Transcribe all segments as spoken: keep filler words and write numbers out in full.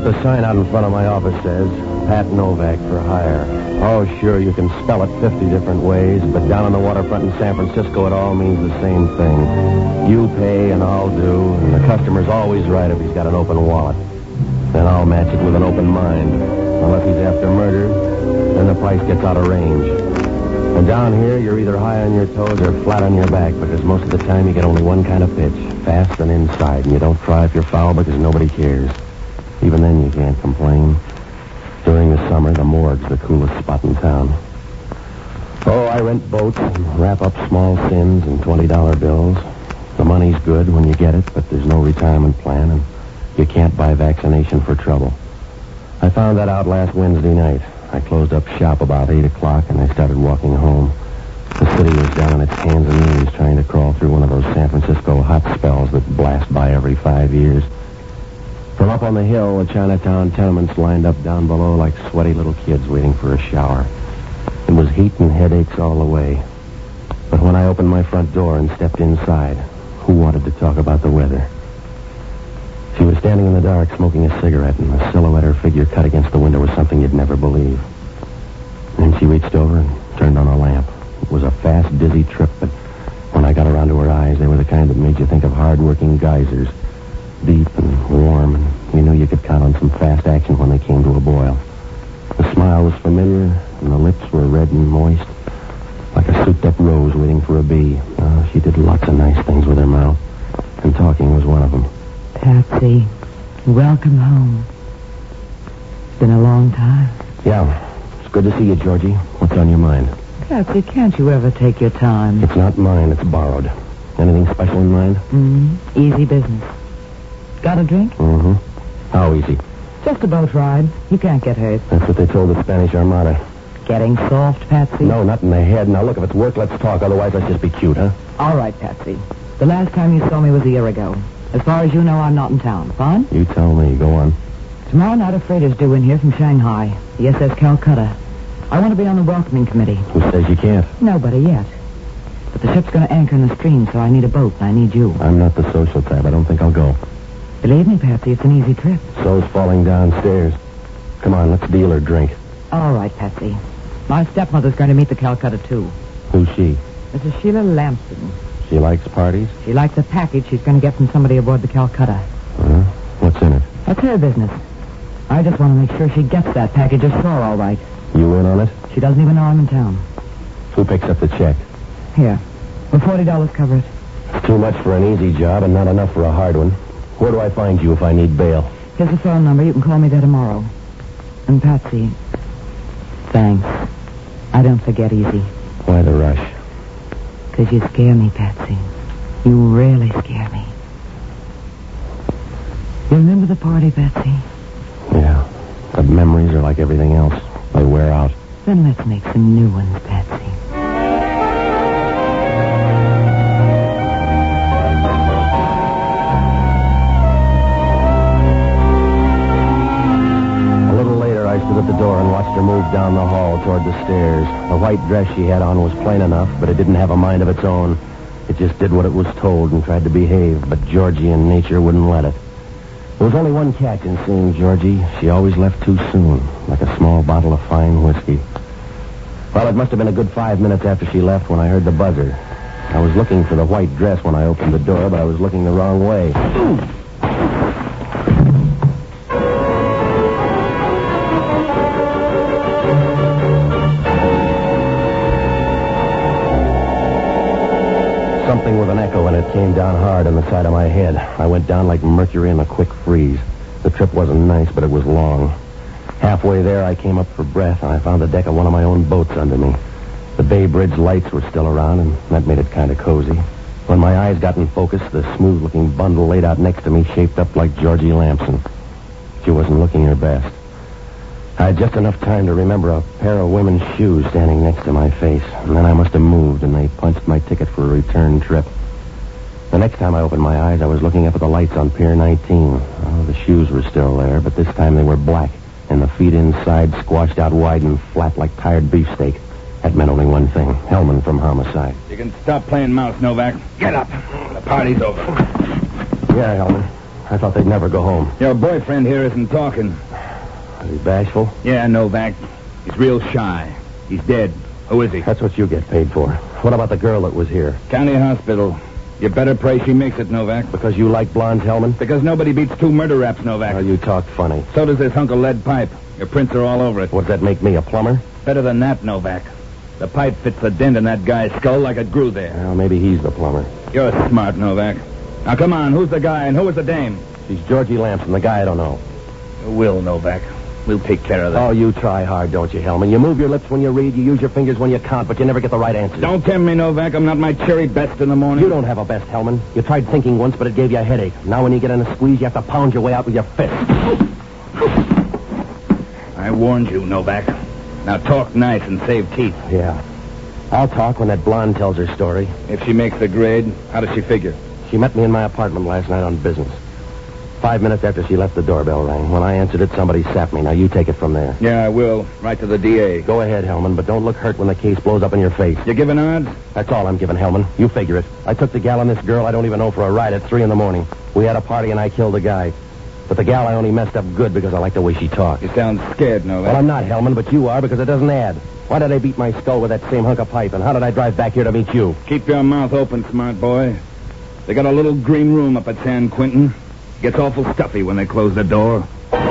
The sign out in front of my office says, Pat Novak for hire. Oh, sure, you can spell it fifty different ways, but down on the waterfront in San Francisco, it all means the same thing. You pay and I'll do, and the customer's always right if he's got an open wallet. Then I'll match it with an open mind. Unless he's after murder, then the price gets out of range. And down here, you're either high on your toes or flat on your back, because most of the time you get only one kind of pitch, fast and inside, and you don't try if you're foul because nobody cares. Even then, you can't complain. During the summer, the morgue's the coolest spot in town. Oh, I rent boats and wrap up small sins in twenty dollar bills. The money's good when you get it, but there's no retirement plan, and you can't buy vaccination for trouble. I found that out last Wednesday night. I closed up shop about eight o'clock, and I started walking home. The city was down on its hands and knees trying to crawl through one of those San Francisco hot spells that blast by every five years. From up on the hill, the Chinatown tenements lined up down below like sweaty little kids waiting for a shower. It was heat and headaches all the way. But when I opened my front door and stepped inside, who wanted to talk about the weather? She was standing in the dark smoking a cigarette, and the silhouette her figure cut against the window was something you'd never believe. Then she reached over and turned on a lamp. It was a fast, dizzy trip, but when I got around to her eyes, they were the kind that made you think of hard-working geysers. Deep and warm, and you knew you could count on some fast action when they came to a boil. The smile was familiar, and the lips were red and moist, like a souped-up rose waiting for a bee. Oh, she did lots of nice things with her mouth, and talking was one of them. Patsy, welcome home. It's been a long time. Yeah, it's good to see you, Georgie. What's on your mind? Patsy, can't you ever take your time? It's not mine, it's borrowed. Anything special in mind? Mm-hmm. Easy business. Got a drink? Mm-hmm. How easy? Just a boat ride. You can't get hurt. That's what they told the Spanish Armada. Getting soft, Patsy? No, not in the head. Now, look, if it's work, let's talk. Otherwise, let's just be cute, huh? All right, Patsy. The last time you saw me was a year ago. As far as you know, I'm not in town. Fine? You tell me. Go on. Tomorrow night, a freighter's due in here from Shanghai. The S S Calcutta. I want to be on the welcoming committee. Who says you can't? Nobody yet. But the ship's going to anchor in the stream, so I need a boat, and I need you. I'm not the social type. I don't think I'll go. Believe me, Patsy, it's an easy trip. So's falling downstairs. Come on, let's deal or drink. All right, Patsy. My stepmother's going to meet the Calcutta, too. Who's she? Missus Sheila Lamson. She likes parties? She likes a package she's going to get from somebody aboard the Calcutta. Uh, what's in it? That's her business. I just want to make sure she gets that package ashore all right. You in on it? She doesn't even know I'm in town. Who picks up the check? Here. Will forty dollars cover it? It's too much for an easy job and not enough for a hard one. Where do I find you if I need bail? Here's the phone number. You can call me there tomorrow. And Patsy, thanks. I don't forget easy. Why the rush? Because you scare me, Patsy. You really scare me. You remember the party, Patsy? Yeah. But memories are like everything else. They wear out. Then let's make some new ones, Patsy. At the door and watched her move down the hall toward the stairs. The white dress she had on was plain enough, but it didn't have a mind of its own. It just did what it was told and tried to behave, but Georgie and nature wouldn't let it. There was only one catch in seeing Georgie. She always left too soon, like a small bottle of fine whiskey. Well, it must have been a good five minutes after she left when I heard the buzzer. I was looking for the white dress when I opened the door, but I was looking the wrong way. Something with an echo in it came down hard on the side of my head. I went down like mercury in a quick freeze. The trip wasn't nice, but it was long. Halfway there, I came up for breath, and I found the deck of one of my own boats under me. The Bay Bridge lights were still around, and that made it kind of cozy. When my eyes got in focus, the smooth-looking bundle laid out next to me shaped up like Georgie Lamson. She wasn't looking her best. I had just enough time to remember a pair of women's shoes standing next to my face, and then I must have moved, and they punched my ticket for a return trip. The next time I opened my eyes, I was looking up at the lights on Pier nineteen. Oh, the shoes were still there, but this time they were black, and the feet inside squashed out wide and flat like tired beefsteak. That meant only one thing. Hellman from Homicide. You can stop playing mouse, Novak. Get up. The party's over. Yeah, Hellman. I thought they'd never go home. Your boyfriend here isn't talking. Is he bashful? Yeah, Novak. He's real shy. He's dead. Who is he? That's what you get paid for. What about the girl that was here? County Hospital. You better pray she makes it, Novak. Because you like blonde Hellman? Because nobody beats two murder raps, Novak. Oh, you talk funny. So does this hunk of lead pipe. Your prints are all over it. What, does that make me a plumber? Better than that, Novak. The pipe fits the dent in that guy's skull like it grew there. Well, maybe he's the plumber. You're smart, Novak. Now, come on. Who's the guy and who is the dame? She's Georgie Lamson, the guy I don't know. Will, Novak. We'll take care of that. Oh, you try hard, don't you, Hellman? You move your lips when you read, you use your fingers when you count, but you never get the right answer. Don't tempt me, Novak. I'm not my cherry best in the morning. You don't have a best, Hellman. You tried thinking once, but it gave you a headache. Now when you get in a squeeze, you have to pound your way out with your fist. I warned you, Novak. Now talk nice and save teeth. Yeah. I'll talk when that blonde tells her story. If she makes the grade, how does she figure? She met me in my apartment last night on business. Five minutes after she left, the doorbell rang. When I answered it, somebody sapped me. Now you take it from there. Yeah, I will. Right to the D A. Go ahead, Hellman, but don't look hurt when the case blows up in your face. You giving odds? That's all I'm giving, Hellman. You figure it. I took the gal and this girl I don't even know for a ride at three in the morning. We had a party and I killed a guy. But the gal I only messed up good because I like the way she talked. You sound scared, Novak. Well, I'm not, Hellman, but you are because it doesn't add. Why did I beat my skull with that same hunk of pipe, and how did I drive back here to meet you? Keep your mouth open, smart boy. They got a little green room up at San Quentin. Gets awful stuffy when they close the door. Well,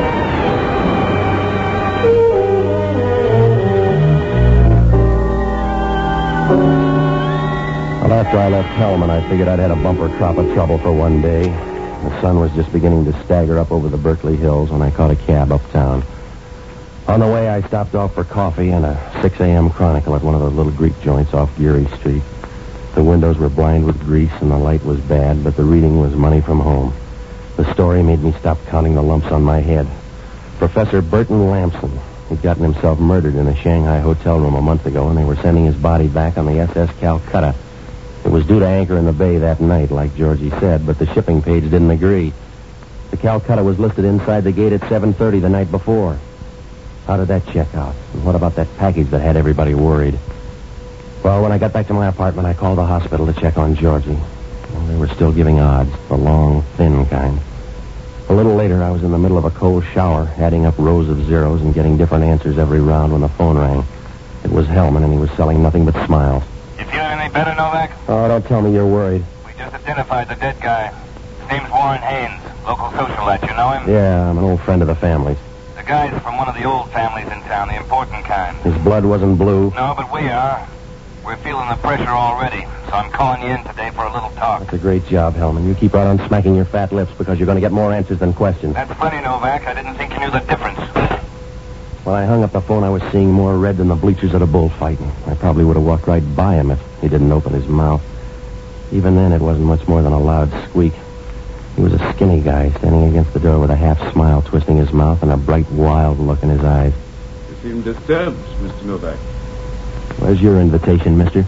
after I left Hellman, I figured I'd had a bumper crop of trouble for one day. The sun was just beginning to stagger up over the Berkeley Hills when I caught a cab uptown. On the way, I stopped off for coffee and a six a.m. Chronicle at one of those little Greek joints off Geary Street. The windows were blind with grease and the light was bad, but the reading was money from home. The story made me stop counting the lumps on my head. Professor Burton Lamson. He'd gotten himself murdered in a Shanghai hotel room a month ago, and they were sending his body back on the S S Calcutta. It was due to anchor in the bay that night, like Georgie said, but the shipping page didn't agree. The Calcutta was listed inside the gate at seven thirty the night before. How did that check out? And what about that package that had everybody worried? Well, when I got back to my apartment, I called the hospital to check on Georgie. Well, they were still giving odds, the long, thin kind. A little later, I was in the middle of a cold shower, adding up rows of zeros and getting different answers every round when the phone rang. It was Hellman, and he was selling nothing but smiles. You feeling any better, Novak? Oh, don't tell me you're worried. We just identified the dead guy. His name's Warren Haynes, local socialite. You know him? Yeah, I'm an old friend of the family's. The guy's from one of the old families in town, the important kind. His blood wasn't blue. No, but we are. We're feeling the pressure already, so I'm calling you in today for a little talk. That's a great job, Hellman. You keep right on smacking your fat lips because you're going to get more answers than questions. That's funny, Novak. I didn't think you knew the difference. When I hung up the phone, I was seeing more red than the bleachers at a bullfight. I probably would have walked right by him if he didn't open his mouth. Even then, it wasn't much more than a loud squeak. He was a skinny guy standing against the door with a half smile twisting his mouth and a bright, wild look in his eyes. You seem disturbed, Mister Novak. Where's your invitation, mister?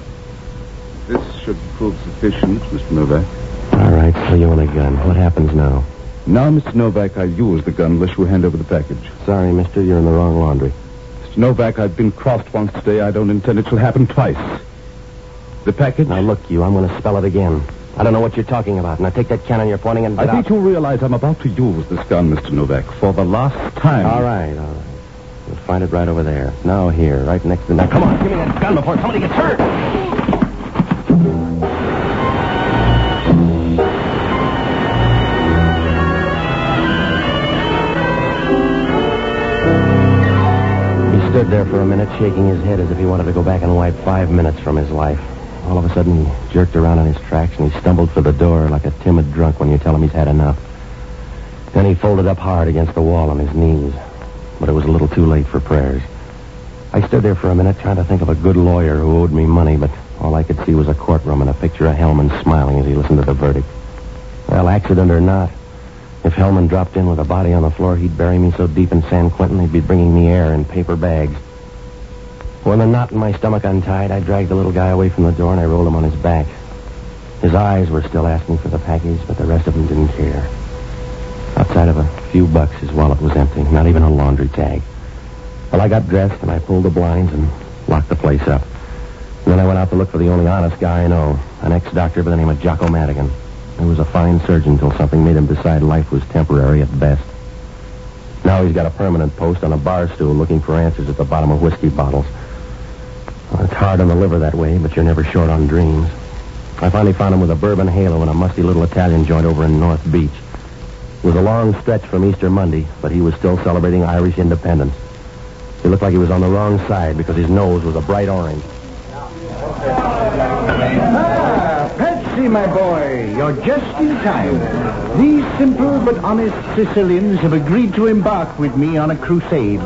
This should prove sufficient, Mister Novak. All right, so you want a gun. What happens now? Now, Mister Novak, I use the gun unless you hand over the package. Sorry, mister, you're in the wrong laundry. Mister Novak, I've been crossed once today. I don't intend it shall happen twice. The package? Now, look, you, I'm going to spell it again. I don't know what you're talking about. Now, take that cannon you're pointing and I get think out. you realize I'm about to use this gun, Mister Novak, for the last time. All right, all right. You'll find it right over there. Now here, right next to... Now, come on, give me that gun before somebody gets hurt. He stood there for a minute, shaking his head as if he wanted to go back and wipe five minutes from his life. All of a sudden, he jerked around in his tracks and he stumbled for the door like a timid drunk when you tell him he's had enough. Then he folded up hard against the wall on his knees. But it was a little too late for prayers. I stood there for a minute trying to think of a good lawyer who owed me money, but all I could see was a courtroom and a picture of Hellman smiling as he listened to the verdict. Well, accident or not, if Hellman dropped in with a body on the floor, he'd bury me so deep in San Quentin he'd be bringing me air in paper bags. When the knot in my stomach untied, I dragged the little guy away from the door and I rolled him on his back. His eyes were still asking for the package, but the rest of them didn't care. Outside of a few bucks, his wallet was empty, not even a laundry tag. Well, I got dressed and I pulled the blinds and locked the place up. And then I went out to look for the only honest guy I know, an ex-doctor by the name of Jocko Madigan. He was a fine surgeon until something made him decide life was temporary at best. Now he's got a permanent post on a bar stool looking for answers at the bottom of whiskey bottles. Well, it's hard on the liver that way, but you're never short on dreams. I finally found him with a bourbon halo in a musty little Italian joint over in North Beach. It was a long stretch from Easter Monday, but he was still celebrating Irish independence. He looked like he was on the wrong side because his nose was a bright orange. Ah, Patsy, my boy, you're just in time. These simple but honest Sicilians have agreed to embark with me on a crusade.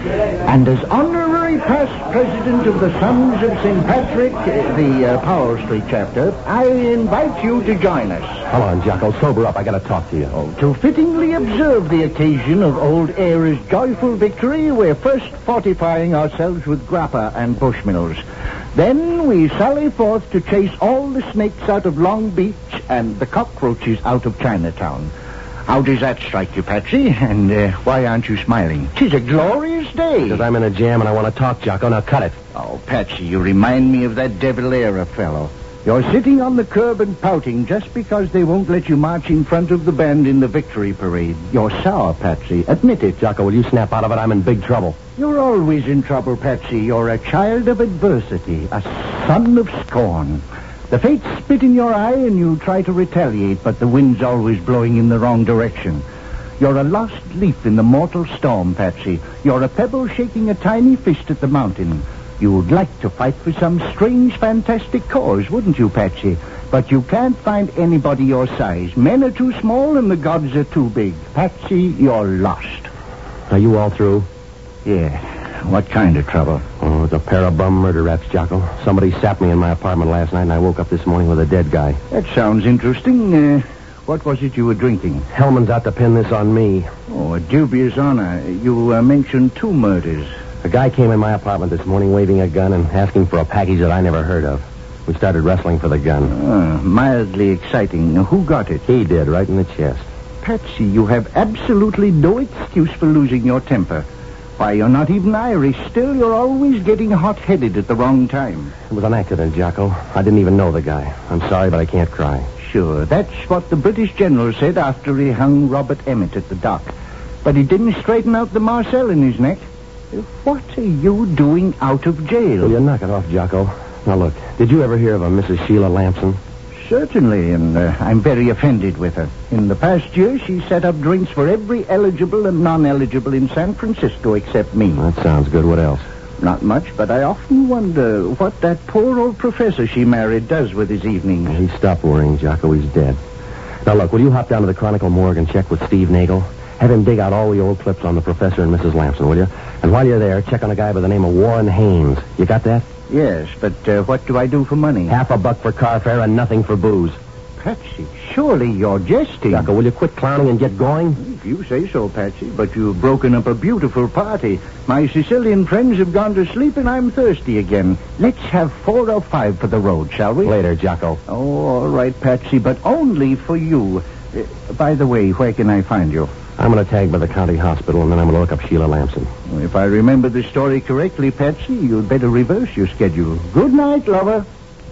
And as honorary past president of the Sons of Saint Patrick, the uh, Powell Street chapter, I invite you to join us. Come on, Jocko, sober up. I gotta talk to you. Oh, to fittingly observe the occasion of old Ayre's joyful victory, we're first fortifying ourselves with grappa and bushmills. Then we sally forth to chase all the snakes out of Long Beach and the cockroaches out of Chinatown. How does that strike you, Patsy? And uh, why aren't you smiling? 'Tis a glorious day. Because I'm in a jam and I want to talk, Jocko. Now cut it. Oh, Patsy, you remind me of that De Valera fellow. You're sitting on the curb and pouting just because they won't let you march in front of the band in the victory parade. You're sour, Patsy. Admit it. Jocko, will you snap out of it? I'm in big trouble. You're always in trouble, Patsy. You're a child of adversity, a son of scorn. The fates spit in your eye and you try to retaliate, but the wind's always blowing in the wrong direction. You're a lost leaf in the mortal storm, Patsy. You're a pebble shaking a tiny fist at the mountain. You'd like to fight for some strange, fantastic cause, wouldn't you, Patsy? But you can't find anybody your size. Men are too small and the gods are too big. Patsy, you're lost. Are you all through? Yeah. What kind of trouble? Oh, it's a pair of bum murder raps, Jocko. Somebody sapped me in my apartment last night and I woke up this morning with a dead guy. That sounds interesting. Uh, what was it you were drinking? Hellman's out to pin this on me. Oh, a dubious honor. You uh, mentioned two murders. A guy came in my apartment this morning waving a gun and asking for a package that I never heard of. We started wrestling for the gun. Uh, mildly exciting. Who got it? He did, right in the chest. Patsy, you have absolutely no excuse for losing your temper. Why, you're not even Irish. Still, you're always getting hot-headed at the wrong time. It was an accident, Jocko. I didn't even know the guy. I'm sorry, but I can't cry. Sure, that's what the British general said after he hung Robert Emmett at the dock. But he didn't straighten out the marcel in his neck. What are you doing out of jail? Will you knock it off, Jocko? Now, look, did you ever hear of a Missus Sheila Lamson? Certainly, and uh, I'm very offended with her. In the past year, she set up drinks for every eligible and non-eligible in San Francisco except me. That sounds good. What else? Not much, but I often wonder what that poor old professor she married does with his evenings. He stopped worrying, Jocko. He's dead. Now, look, will you hop down to the Chronicle morgue and check with Steve Nagel? Have him dig out all the old clips on the professor and Missus Lamson, will you? And while you're there, check on a guy by the name of Warren Haynes. You got that? Yes, but uh, what do I do for money? Half a buck for car fare and nothing for booze. Patsy, surely you're jesting. Jocko, will you quit clowning and get going? If you say so, Patsy, but you've broken up a beautiful party. My Sicilian friends have gone to sleep and I'm thirsty again. Let's have four or five for the road, shall we? Later, Jocko. Oh, all right, Patsy, but only for you. Uh, by the way, where can I find you? I'm going to tag by the county hospital, and then I'm going to look up Sheila Lamson. If I remember the story correctly, Patsy, you'd better reverse your schedule. Good night, lover.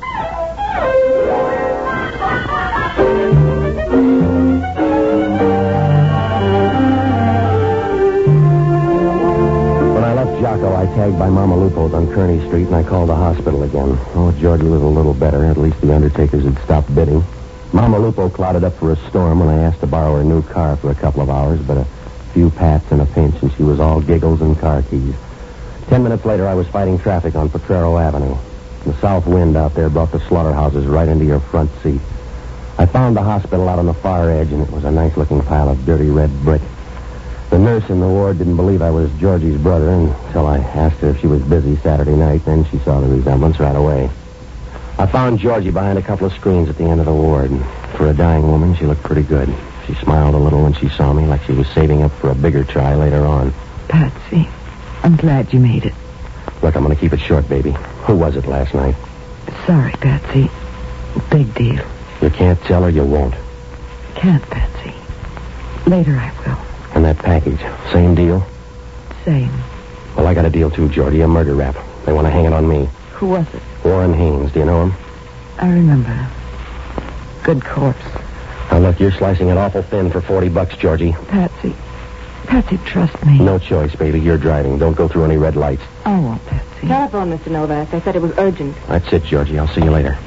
When I left Jocko, I tagged by Mama Lupo's on Kearney Street, and I called the hospital again. Oh, Georgie was a little better. At least the undertakers had stopped bidding. Mama Lupo clouded up for a storm when I asked to borrow her new car for a couple of hours, but a few pats and a pinch, and she was all giggles and car keys. Ten minutes later, I was fighting traffic on Potrero Avenue. The south wind out there brought the slaughterhouses right into your front seat. I found the hospital out on the far edge, and it was a nice-looking pile of dirty red brick. The nurse in the ward didn't believe I was Georgie's brother until I asked her if she was busy Saturday night. Then she saw the resemblance right away. I found Georgie behind a couple of screens at the end of the ward, and for a dying woman, she looked pretty good. She smiled a little when she saw me, like she was saving up for a bigger try later on. Patsy, I'm glad you made it. Look, I'm going to keep it short, baby. Who was it last night? Sorry, Patsy. Big deal. You can't tell her, you won't. Can't, Patsy. Later I will. And that package, same deal? Same. Well, I got a deal too, Georgie, a murder rap. They want to hang it on me. Who was it? Warren Haynes, do you know him? I remember. Good corpse. Now, look, you're slicing it awful thin for forty bucks, Georgie. Patsy. Patsy, trust me. No choice, baby. You're driving. Don't go through any red lights. I won't, Patsy. Telephone, Mister Novak. They said it was urgent. That's it, Georgie. I'll see you later.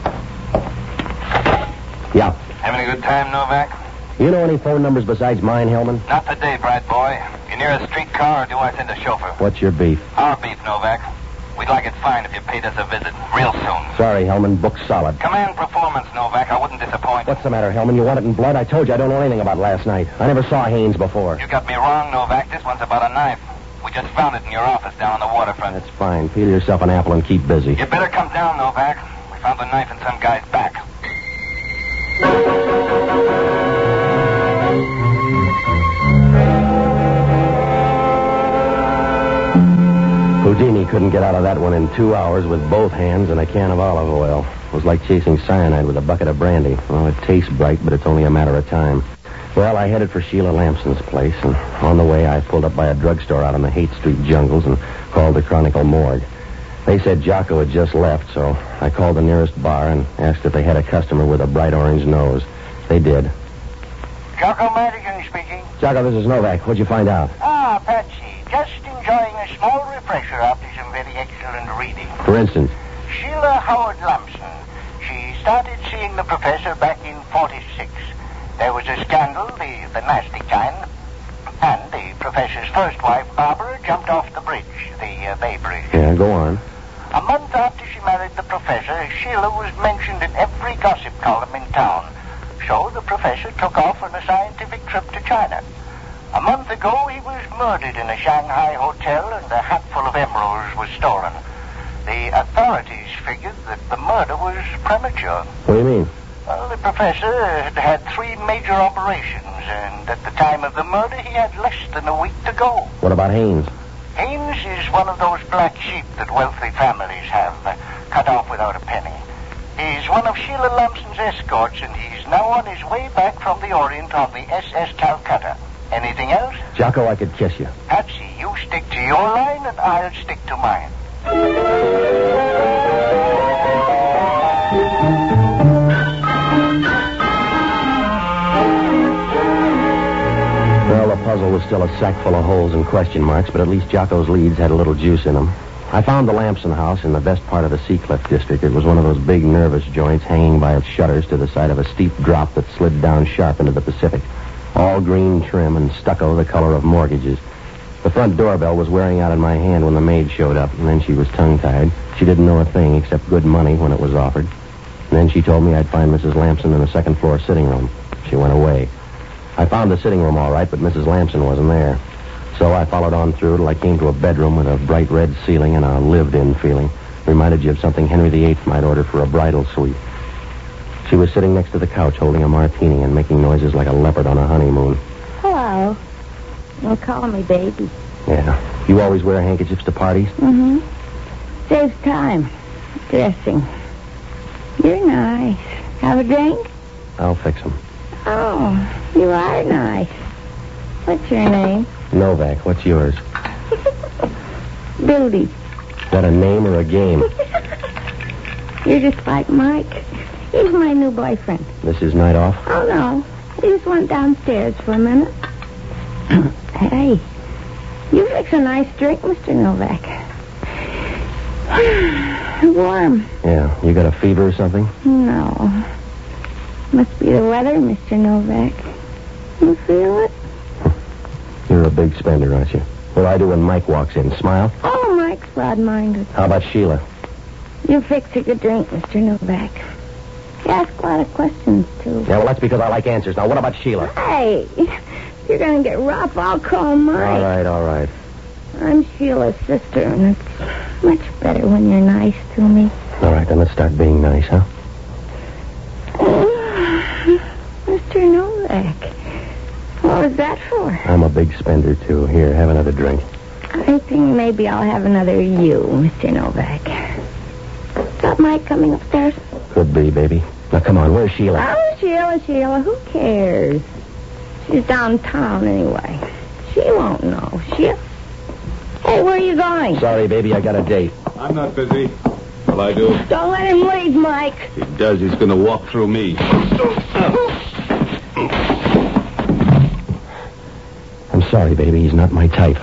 Yeah. Having a good time, Novak? You know any phone numbers besides mine, Hellman? Not today, Brad boy. You near a streetcar, or do I send a chauffeur? What's your beef? Our beef, Novak. We'd like it fine if you paid us a visit real soon. Sorry, Hellman. Book's solid. Command performance, Novak. I wouldn't disappoint. What's the matter, Hellman? You want it in blood? I told you I don't know anything about last night. I never saw Haynes before. You got me wrong, Novak. This one's about a knife. We just found it in your office down on the waterfront. That's fine. Peel yourself an apple and keep busy. You better come down, Novak. We found the knife in some guy's back. Houdini couldn't get out of that one in two hours with both hands and a can of olive oil. It was like chasing cyanide with a bucket of brandy. Well, it tastes bright, but it's only a matter of time. Well, I headed for Sheila Lamson's place, and on the way I pulled up by a drugstore out in the Haight Street jungles and called the Chronicle morgue. They said Jocko had just left, so I called the nearest bar and asked if they had a customer with a bright orange nose. They did. Jocko Madigan speaking. Jocko, this is Novak. What'd you find out? Ah, Patsy. Just enjoying a small refresher after some very excellent reading. For instance? Sheila Howard Lamson. She started seeing the professor back in forty-six. There was a scandal, the, the nasty kind, and the professor's first wife, Barbara, jumped off the bridge, the uh, Bay Bridge. Yeah, go on. A month after she married the professor, Sheila was mentioned in every gossip column in town. So the professor took off on a scientific trip to China. A month ago, he was murdered in a Shanghai hotel, and a hatful of emeralds was stolen. The authorities figured that the murder was premature. What do you mean? Well, the professor had had three major operations, and at the time of the murder, he had less than a week to go. What about Haynes? Haynes is one of those black sheep that wealthy families have, uh, cut off without a penny. He's one of Sheila Lamson's escorts, and he's now on his way back from the Orient on the S S Calcutta. Anything else? Jocko, I could kiss you. Patsy, you stick to your line, and I'll stick to mine. Well, the puzzle was still a sack full of holes and question marks, but at least Jocko's leads had a little juice in them. I found the Lamson house in the best part of the Seacliff district. It was one of those big, nervous joints hanging by its shutters to the side of a steep drop that slid down sharp into the Pacific. All green trim and stucco the color of mortgages. The front doorbell was wearing out in my hand when the maid showed up, and then she was tongue-tied. She didn't know a thing except good money when it was offered. And then she told me I'd find Missus Lamson in the second-floor sitting room. She went away. I found the sitting room all right, but Missus Lamson wasn't there. So I followed on through till I came to a bedroom with a bright red ceiling and a lived-in feeling. Reminded you of something Henry the Eighth might order for a bridal suite. She was sitting next to the couch holding a martini and making noises like a leopard on a honeymoon. Hello. Don't call me baby. Yeah. You always wear handkerchiefs to parties? Mm-hmm. Saves time. Dressing. You're nice. Have a drink? I'll fix them. Oh, you are nice. What's your name? Novak. What's yours? Billy. Is that a name or a game? You're just like Mike. He's my new boyfriend. This is night off? Oh, no. He just went downstairs for a minute. Hey, you fix a nice drink, Mister Novak. Warm. Yeah. You got a fever or something? No. Must be the weather, Mister Novak. You feel it? You're a big spender, aren't you? What do I do when Mike walks in? Smile? Oh, Mike's broad-minded. How about Sheila? You fix a good drink, Mister Novak. You ask a lot of questions, too. Yeah, well, that's because I like answers. Now, what about Sheila? Hey, if you're going to get rough, I'll call Mike. All right, all right. I'm Sheila's sister, and it's much better when you're nice to me. All right, then let's start being nice, huh? Mister Novak, what was that for? I'm a big spender, too. Here, have another drink. I think maybe I'll have another you, Mister Novak. Got Mike coming upstairs? Could be, baby. Now, come on, where's Sheila? Oh, Sheila, Sheila, who cares? She's downtown anyway. She won't know. She'll... Hey, where are you going? Sorry, baby, I got a date. I'm not busy. Well, I do. Don't let him leave, Mike. If he does, he's going to walk through me. sorry, baby. He's not my type.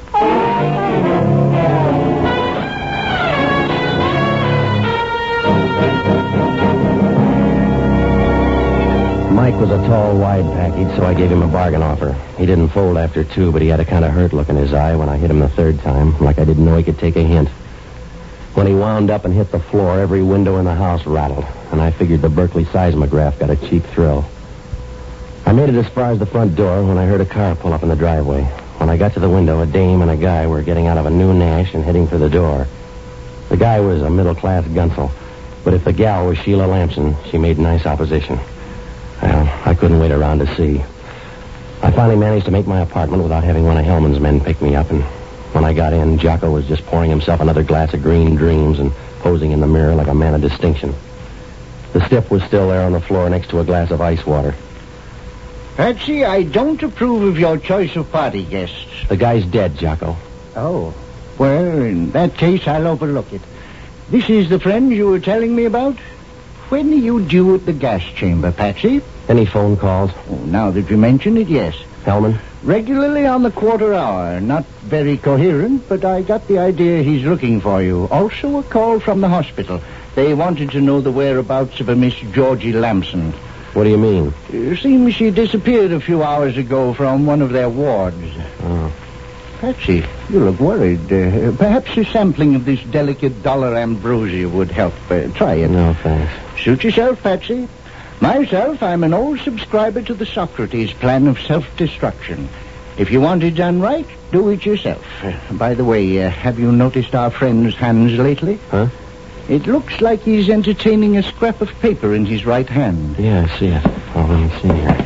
Mike was a tall, wide package, so I gave him a bargain offer. He didn't fold after two, but he had a kind of hurt look in his eye when I hit him the third time, like I didn't know he could take a hint. When he wound up and hit the floor, every window in the house rattled, and I figured the Berkeley seismograph got a cheap thrill. I made it as far as the front door when I heard a car pull up in the driveway. When I got to the window, a dame and a guy were getting out of a new Nash and heading for the door. The guy was a middle-class gunsel, but if the gal was Sheila Lamson, she made nice opposition. Well, I couldn't wait around to see. I finally managed to make my apartment without having one of Hellman's men pick me up, and when I got in, Jocko was just pouring himself another glass of Green Dreams and posing in the mirror like a man of distinction. The stiff was still there on the floor next to a glass of ice water. Patsy, I don't approve of your choice of party guests. The guy's dead, Jocko. Oh. Well, in that case, I'll overlook it. This is the friend you were telling me about? When are you due at the gas chamber, Patsy? Any phone calls? Oh, now that you mention it, yes. Hellman? Regularly on the quarter hour. Not very coherent, but I got the idea he's looking for you. Also a call from the hospital. They wanted to know the whereabouts of a Miss Georgie Lamson. What do you mean? It seems she disappeared a few hours ago from one of their wards. Oh. Patsy, you look worried. Uh, perhaps a sampling of this delicate dollar ambrosia would help. Uh, try it. No, thanks. Suit yourself, Patsy. Myself, I'm an old subscriber to the Socrates plan of self-destruction. If you want it done right, do it yourself. Uh, by the way, uh, have you noticed our friend's hands lately? Huh? It looks like he's entertaining a scrap of paper in his right hand. Yeah, I see it. Oh, let me see here.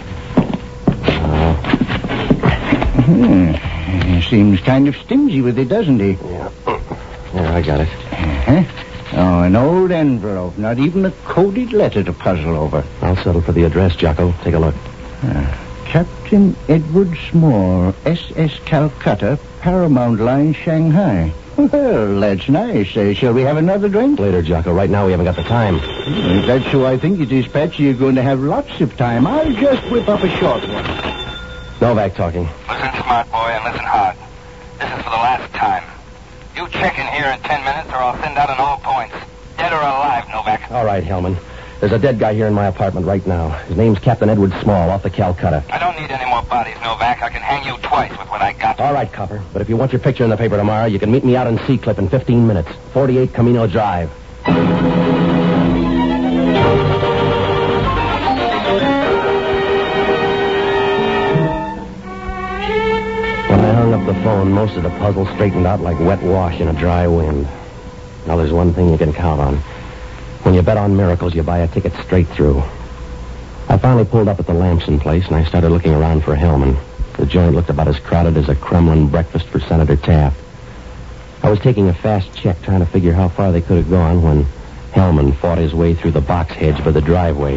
Oh. Hmm. He seems kind of stingy with it, doesn't he? Yeah. Yeah, I got it. Uh-huh. Oh, an old envelope. Not even a coded letter to puzzle over. I'll settle for the address, Jocko. Take a look. Uh, Captain Edward Small, S S Calcutta, Paramount Line, Shanghai. Well, that's nice. Uh, shall we have another drink? Later, Jocko. Right now, we haven't got the time. If that's who I think it is, Patsy, you're going to have lots of time. I'll just whip up a short one. Novak talking. Listen, smart boy, and listen hard. This is for the last time. You check in here in ten minutes, or I'll send out an all points. Dead or alive, Novak. All right, Hellman. There's a dead guy here in my apartment right now. His name's Captain Edward Small, off the Calcutta. I don't need any more bodies, Novak. I can hang you twice with what I got. All right, Copper. But if you want your picture in the paper tomorrow, you can meet me out in Sea-Cliff in fifteen minutes. forty-eight Camino Drive. When I hung up the phone, most of the puzzle straightened out like wet wash in a dry wind. Now, there's one thing you can count on. When you bet on miracles, you buy a ticket straight through. I finally pulled up at the Lamson place, and I started looking around for Hellman. The joint looked about as crowded as a Kremlin breakfast for Senator Taft. I was taking a fast check, trying to figure how far they could have gone, when Hellman fought his way through the box hedge for the driveway.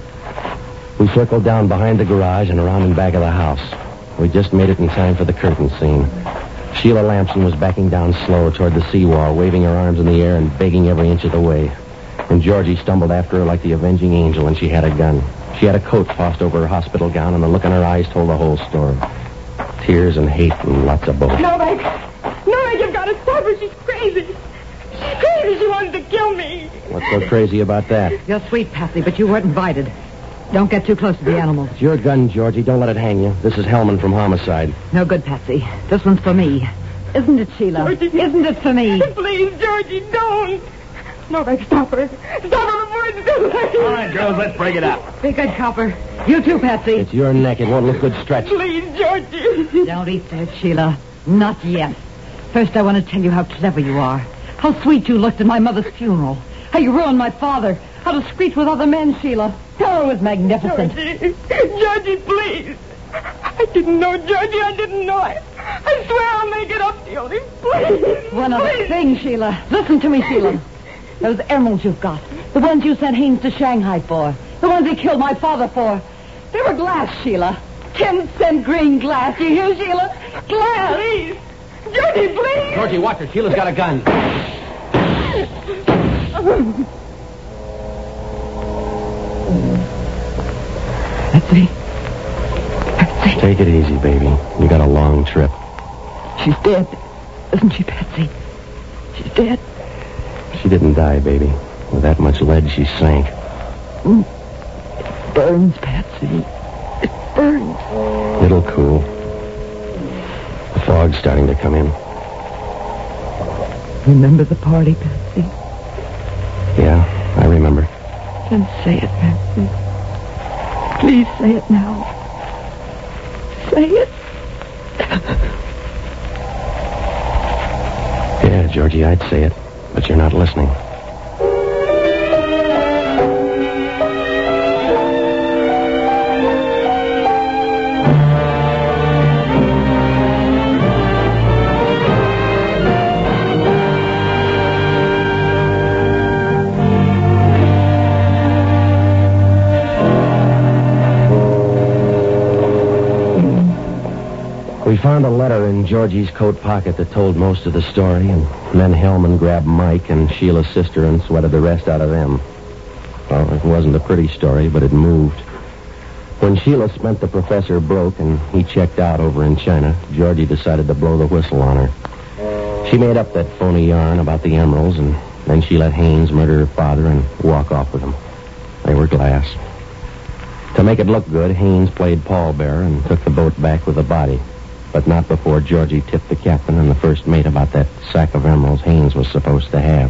We circled down behind the garage and around in back of the house. We just made it in time for the curtain scene. Sheila Lamson was backing down slow toward the seawall, waving her arms in the air and begging every inch of the way. And Georgie stumbled after her like the avenging angel, and she had a gun. She had a coat tossed over her hospital gown, and the look in her eyes told the whole story. Tears and hate and lots of both. Novak! Novak, you've got to stop her. She's crazy. She's crazy. She wanted to kill me. What's so crazy about that? You're sweet, Patsy, but you weren't invited. Don't get too close to the animals. It's your gun, Georgie. Don't let it hang you. This is Hellman from Homicide. No good, Patsy. This one's for me. Isn't it, Sheila? Georgie. Isn't it for me? Please, Georgie, don't. Novak, stop her. Stop her before it's too late. All right, girls, let's break it up. Be good, Copper. You too, Patsy. It's your neck. It won't look good stretched. Please, Georgie. Don't eat that, Sheila. Not yet. First, I want to tell you how clever you are. How sweet you looked at my mother's funeral. How you ruined my father. How discreet with other men, Sheila. Oh, it was magnificent. Georgie, Georgie, please. I didn't know, Georgie. I didn't know it. I swear I'll make it up to you. Please. One other please. thing, Sheila. Listen to me, Sheila. Those emeralds you've got. The ones you sent Haynes to Shanghai for. The ones he killed my father for. They were glass, Sheila. Ten cent green glass. You hear, Sheila? Glass. Please. Georgie, please. Georgie, watch her. Sheila's got a gun. Patsy. Patsy. Take it easy, baby. You got a long trip. She's dead, isn't she, Patsy? She's dead. She didn't die, baby. With that much lead, she sank. Mm. It burns, Patsy. It burns. It'll cool. The fog's starting to come in. Remember the party, Patsy? Yeah, I remember. Then say it, Patsy. Please say it now. Say it. Yeah, Georgie, I'd say it, but you're not listening. We found a letter in Georgie's coat pocket that told most of the story, and then Hellman grabbed Mike and Sheila's sister and sweated the rest out of them. Well, it wasn't a pretty story, but it moved. When Sheila spent the professor broke and he checked out over in China, Georgie decided to blow the whistle on her. She made up that phony yarn about the emeralds, and then she let Haynes murder her father and walk off with him. They were glass. To make it look good, Haynes played pallbearer and took the boat back with the body. But not before Georgie tipped the captain and the first mate about that sack of emeralds Haynes was supposed to have.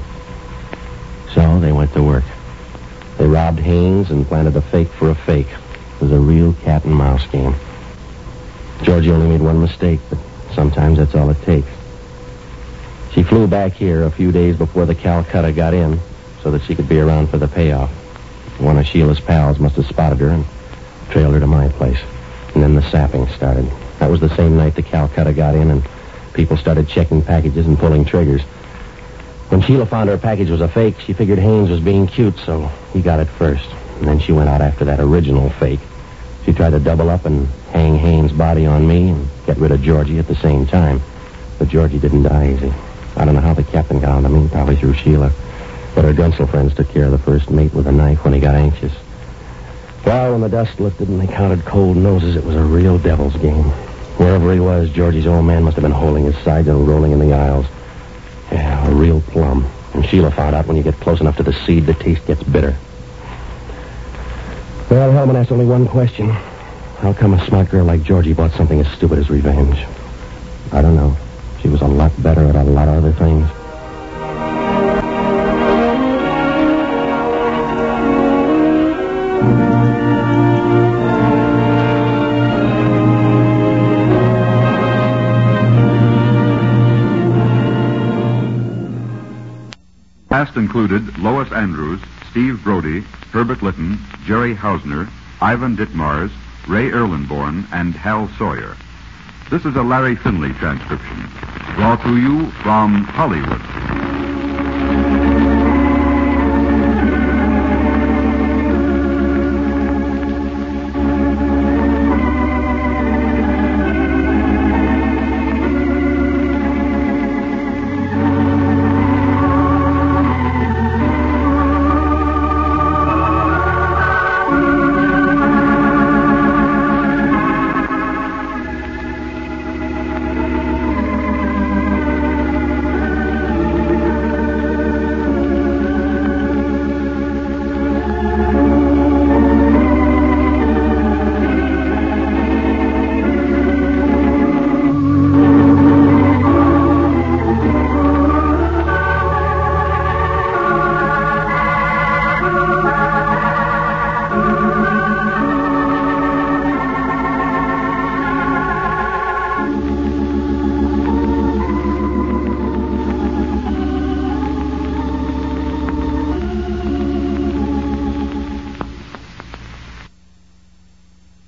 So they went to work. They robbed Haynes and planted a fake for a fake. It was a real cat and mouse game. Georgie only made one mistake, but sometimes that's all it takes. She flew back here a few days before the Calcutta got in so that she could be around for the payoff. One of Sheila's pals must have spotted her and trailed her to my place. And then the sapping started. That was the same night the Calcutta got in, and people started checking packages and pulling triggers. When Sheila found her package was a fake, she figured Haynes was being cute, so he got it first. And then she went out after that original fake. She tried to double up and hang Haynes' body on me and get rid of Georgie at the same time. But Georgie didn't die easy. I don't know how the captain got onto me, probably through Sheila. But her Gunsel friends took care of the first mate with a knife when he got anxious. Well, when the dust lifted and they counted cold noses, it was a real devil's game. Wherever he was, Georgie's old man must have been holding his sides and rolling in the aisles. Yeah, a real plum. And Sheila found out when you get close enough to the seed, the taste gets bitter. Well, Hellman asked only one question. How come a smart girl like Georgie bought something as stupid as revenge? I don't know. She was a lot better at a lot of other things. Cast included Lois Andrews, Steve Brody, Herbert Litton, Jerry Hausner, Ivan Ditmars, Ray Erlenborn, and Hal Sawyer. This is a Larry Finley transcription. Brought to you from Hollywood.